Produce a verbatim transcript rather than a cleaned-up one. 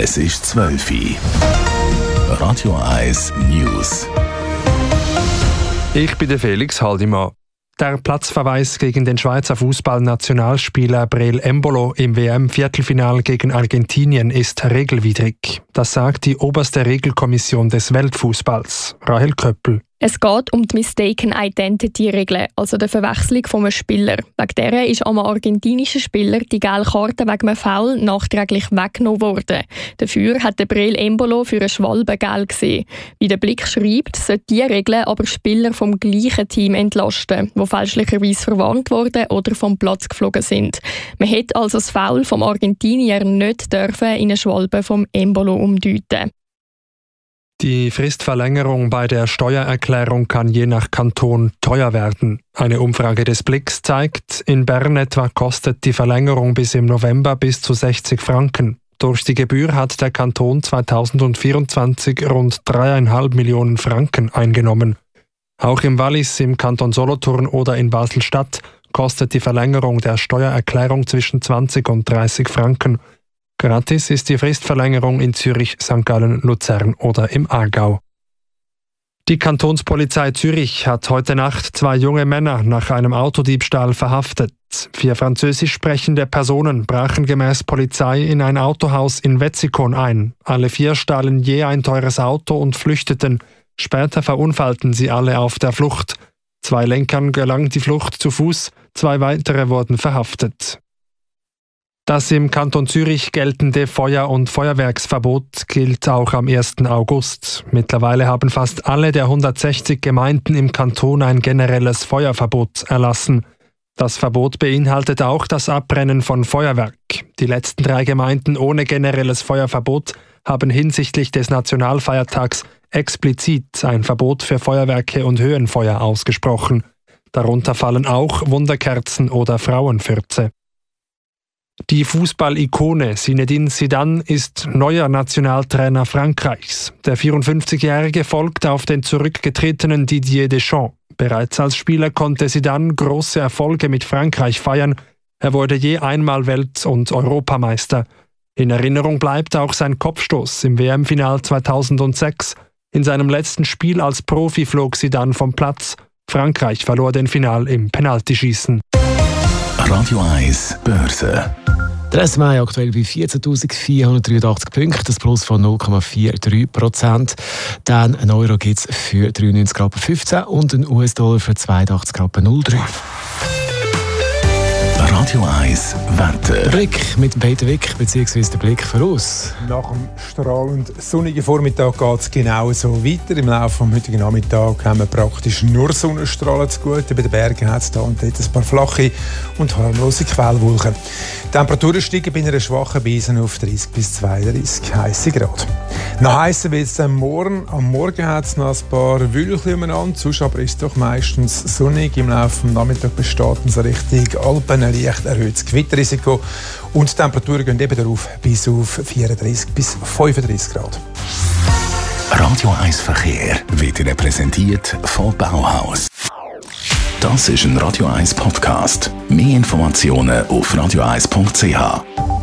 Es ist zwölf Uhr. Radio eins News. Ich bin der Felix Haldimann. Der Platzverweis gegen den Schweizer Fußballnationalspieler Breel Embolo im W M-Viertelfinale gegen Argentinien ist regelwidrig. Das sagt die oberste Regelkommission des Weltfußballs, Rahel Köppel. Es geht um die Mistaken Identity-Regel, also die Verwechslung von einem Spieler. Wegen dieser ist einem argentinischen Spieler die gelbe Karte wegen einem Foul nachträglich weggenommen worden. Dafür hat der Breel Embolo für eine Schwalbe gelb gesehen. Wie der Blick schreibt, sollte diese Regel aber Spieler vom gleichen Team entlasten, die fälschlicherweise verwarnt wurden oder vom Platz geflogen sind. Man hätte also das Foul vom Argentinier nicht dürfen in eine Schwalbe vom Embolo umdeuten. Die Fristverlängerung bei der Steuererklärung kann je nach Kanton teuer werden. Eine Umfrage des Blicks zeigt, in Bern etwa kostet die Verlängerung bis im November bis zu sechzig Franken. Durch die Gebühr hat der Kanton zweitausendvierundzwanzig rund dreieinhalb Millionen Franken eingenommen. Auch im Wallis, im Kanton Solothurn oder in Basel-Stadt kostet die Verlängerung der Steuererklärung zwischen zwanzig und dreißig Franken. Gratis ist die Fristverlängerung in Zürich, Sankt Gallen, Luzern oder im Aargau. Die Kantonspolizei Zürich hat heute Nacht zwei junge Männer nach einem Autodiebstahl verhaftet. Vier französisch sprechende Personen brachen gemäß Polizei in ein Autohaus in Wetzikon ein. Alle vier stahlen je ein teures Auto und flüchteten. Später verunfallten sie alle auf der Flucht. Zwei Lenkern gelang die Flucht zu Fuß, zwei weitere wurden verhaftet. Das im Kanton Zürich geltende Feuer- und Feuerwerksverbot gilt auch am ersten August. Mittlerweile haben fast alle der hundertsechzig Gemeinden im Kanton ein generelles Feuerverbot erlassen. Das Verbot beinhaltet auch das Abbrennen von Feuerwerk. Die letzten drei Gemeinden ohne generelles Feuerverbot haben hinsichtlich des Nationalfeiertags explizit ein Verbot für Feuerwerke und Höhenfeuer ausgesprochen. Darunter fallen auch Wunderkerzen oder Frauenfürze. Die Fußball-Ikone Zinedine Zidane ist neuer Nationaltrainer Frankreichs. Der vierundfünfzigjährige folgt auf den zurückgetretenen Didier Deschamps. Bereits als Spieler konnte Zidane große Erfolge mit Frankreich feiern. Er wurde je einmal Welt- und Europameister. In Erinnerung bleibt auch sein Kopfstoß im W M-Final zweitausendsechs. In seinem letzten Spiel als Profi flog Zidane vom Platz. Frankreich verlor den Final im Penaltyschießen. Radio eins Börse. Der S M I aktuell bei vierzehntausendvierhundertdreiundachtzig Punkten, das Plus von null Komma dreiundvierzig Prozent. Dann ein Euro gibt es für dreiundneunzig Komma fünfzehn und ein U S-Dollar für zweiundachtzig Komma null drei. Radio eins Wetter. Blick mit Peter Wick bzw. der Blick voraus. Nach dem strahlend sonnigen Vormittag geht es genau so weiter. Im Laufe des heutigen Nachmittags haben wir praktisch nur Sonnenstrahlen zu gut. Bei den Bergen hat es da und dort ein paar flache und harmlose Quellwolken. Die Temperaturen steigen bei einer schwachen Brise auf dreißig bis zweiunddreißig heisse Grad. Noch heißer wird es am Morgen. Am Morgen hat es noch ein paar Wölkchen umeinander. Sonst aber ist es doch meistens sonnig. Im Laufe des Nachmittags besteht so Richtung Alpen ein leicht erhöhtes Gewitterrisiko. Und die Temperaturen gehen eben darauf bis auf vierunddreißig bis fünfunddreißig Grad. Radio eins Verkehr wird Ihnen präsentiert von Bauhaus. Das ist ein Radio eins Podcast. Mehr Informationen auf radio eins punkt c h.